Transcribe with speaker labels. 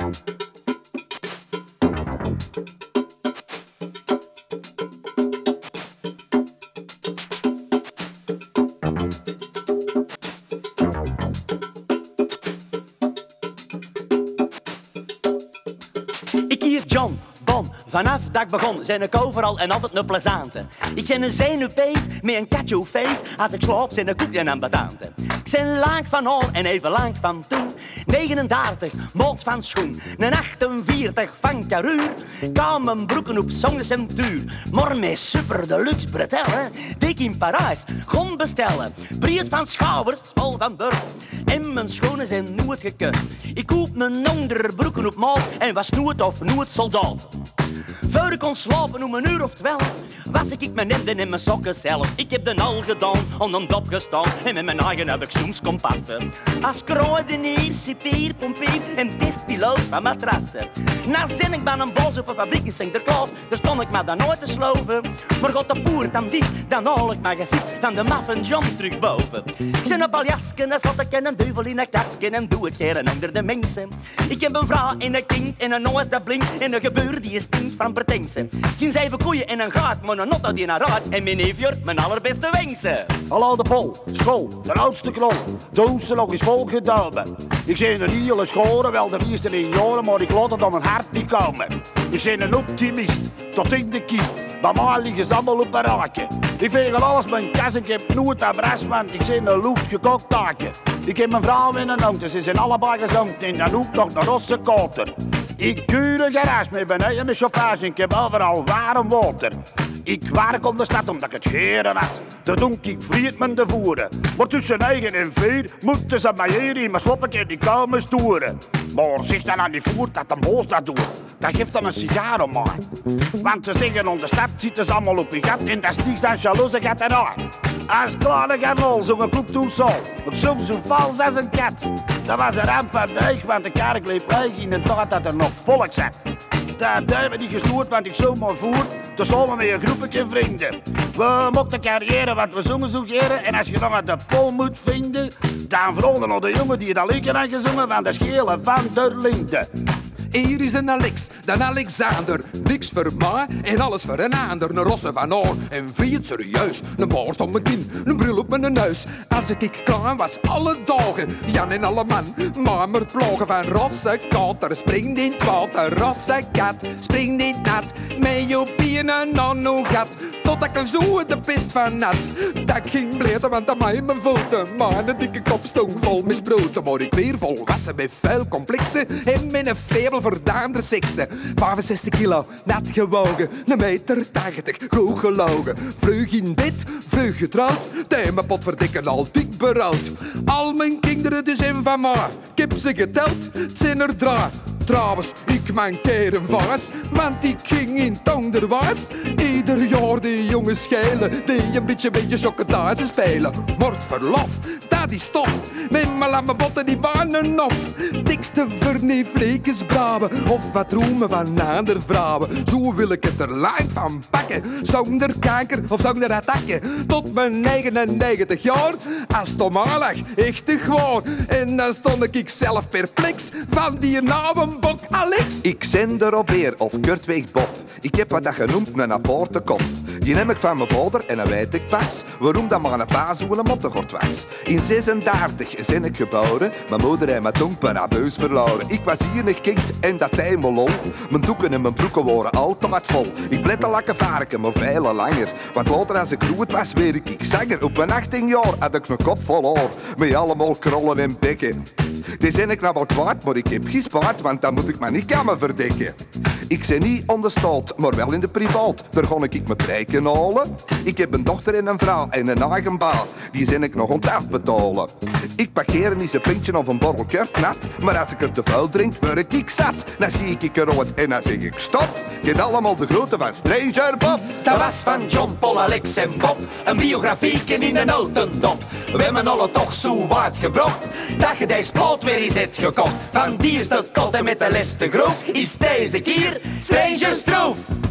Speaker 1: Ik hier John, Bon, vanaf dat ik begon, zijn ik overal en altijd een plezante. Ik ben een zenuwpees met een catcho face, als ik slaap zijn een koekje en betante. Ik ben lang van al en even lang van toen, 39, moot van schoen, een 48 van karuur. Kwam mijn broeken op zongcentuur, maar met super deluxe bretellen, dik in Parijs, gon bestellen. Breed van schouwers, smal van burg, en mijn schoenen zijn nooit gekund. Ik koop mijn onderbroeken op maat en was nooit of nooit soldaat. Voor ik kon slapen om 1 uur of 12, was ik mijn hemden en mijn sokken zelf. Ik heb de al gedaan, onder een dop gestaan en met mijn eigen heb ik soms kompassen. Als kruidenier, cipier, pompier en testpiloot van matrassen. Na zin ik bij een boos op een fabriek in Sinterklaas, daar stond ik maar dan nooit te sloven. Maar gaat de poer dan dicht, dan haal ik mijn gezicht, dan de maffen John terug boven. Ik zit een baljasken, dan zat ik in een duivel in een kasken en doe het geen onder de mensen. Ik heb een vrouw en een kind en een noos dat blinkt en een gebeur die stinkt van pretentie. Geen 7 koeien en een gaat, maar een notto die naar raad en mijn neefje mijn allerbeste wensen.
Speaker 2: Hallo de Pol, school, de oudste knol, toen ze nog eens volgedomen. Ik zie een hele schoren, wel de meeste in jaren, maar ik laat het aan mijn hart niet komen. Ik ben een optimist, tot in de kist, bij mij liggen ze allemaal op een raakje. Ik veeg alles mijn kas, ik heb nooit adres, want ik ben een lucht gekookt taakje. Ik heb mijn vrouw in een auto, ze zijn allebei gezond en dan ook nog een rosse koter. Ik kuur een garage met beneden een chauffage en ik heb overal warm water. Ik werk op de stad omdat ik het geren had. Dat doe ik vriend met de voeren. Maar tussen 9 en 4 moeten ze mij hier in mijn sloppetje die komen stoeren. Maar zeg dan aan die voer dat de boos dat doet. Dat geeft hem een sigaar om mij. Want ze zeggen om de stad zitten ze allemaal op je gat en dat is niets dan jalouse gat en aan. Als kleine garnol zo'n kloek toen zo. Ik zoek zo vals als een kat. Dat was een ramp van deug, want de kerk leef leeg in de tijd dat er nog volk zat. Dat duimen die gesnoerd, want ik zo maar voer. Dus samen met een groepje vrienden. We mochten carrière, want we zongen zo geren. En als je nog aan de pol moet vinden, dan vroegen nog de jongen die het al lekker aan gezongen van de schelen van der Linde.
Speaker 3: Hier is een Alex, dan Alexander. Niks voor mij en alles voor een ander. Een rosse van oor en vriend serieus. Een baard op mijn kin, een bril op mijn neus. Als ik klein was, alle dagen. Jan en alle man, maar maar plogen van rosse kater. Springt in het water, rosse kat. Springt in het nat, met je benen aan uw gat. Tot ik er zo de pist van nat. Dat ging bleden, want aan mij mijn voeten. Maar een dikke kop stond vol misbroten. Maar ik weer volwassen met veel complexen. En met een febel voor de andere seksen. 65 kilo, net gewogen. 1,80 meter, goed gelogen. Vlug in bed, vlug getrouwd. Tegen mijn pot verdikken al dik berouwd. Al mijn kinderen die zijn van mij. Ik heb ze geteld, het zijn er 3. Trouwens, ik mankeer een vaas, want ik ging in het onderwijs. Ieder jaar die jongens schelen, die een beetje chocolade spelen. Wordt verlof, dat is tof, met mijn lamme botten die banen of. Dikste vernieflijkes braven, of wat roemen van andere vrouwen. Zo wil ik het er lang van pakken, zonder kanker of zonder attacken. Tot mijn 99 jaar, als het normaal lag, echt te gewoon. En dan stond ik zelf perplex van die naam. Bok Alex.
Speaker 4: Ik zend erop weer of Kurtweg Bob. Ik heb wat dat genoemd een aparte kop. Die neem ik van mijn vader en dan weet ik pas waarom dat maar een pa zo'n mottegort was. In 36 ben ik geboren. Mijn moeder en mijn tong per abuis verloren. Ik was hier een kind en dat tijd me lol. Mijn doeken en mijn broeken waren altijd vol. Ik bleef een lakke varken, maar veel langer. Want later als ik groot was, werd ik zanger. Op mijn 18 jaar had ik een kop vol haar. Met allemaal krollen en bekken. Die zijn ik nou wel kwaad, maar ik heb geen spaard, want dan moet ik me niet kammen verdekken. Ik zit niet on de staat, maar wel in de privaat. Daar ga ik mijn prijken halen. Ik heb een dochter en een vrouw en een eigen baan. Die zijn ik nog aan het afbetalen. Ik parkeer niet een pintje of een borrel nat. Maar als ik er te vuil drink, word ik zat. Dan zie ik eruit en dan zeg ik stop. Je hebt allemaal de grote van Stranger Bob.
Speaker 1: Dat was van John, Paul, Alex en Bob. Een biografieken in een notendop. We hebben alle toch zo wat gebracht. Dat je deze plaat weer eens hebt gekocht. Van die is de tot en met de les te groef. Is deze keer Stranger Stroef.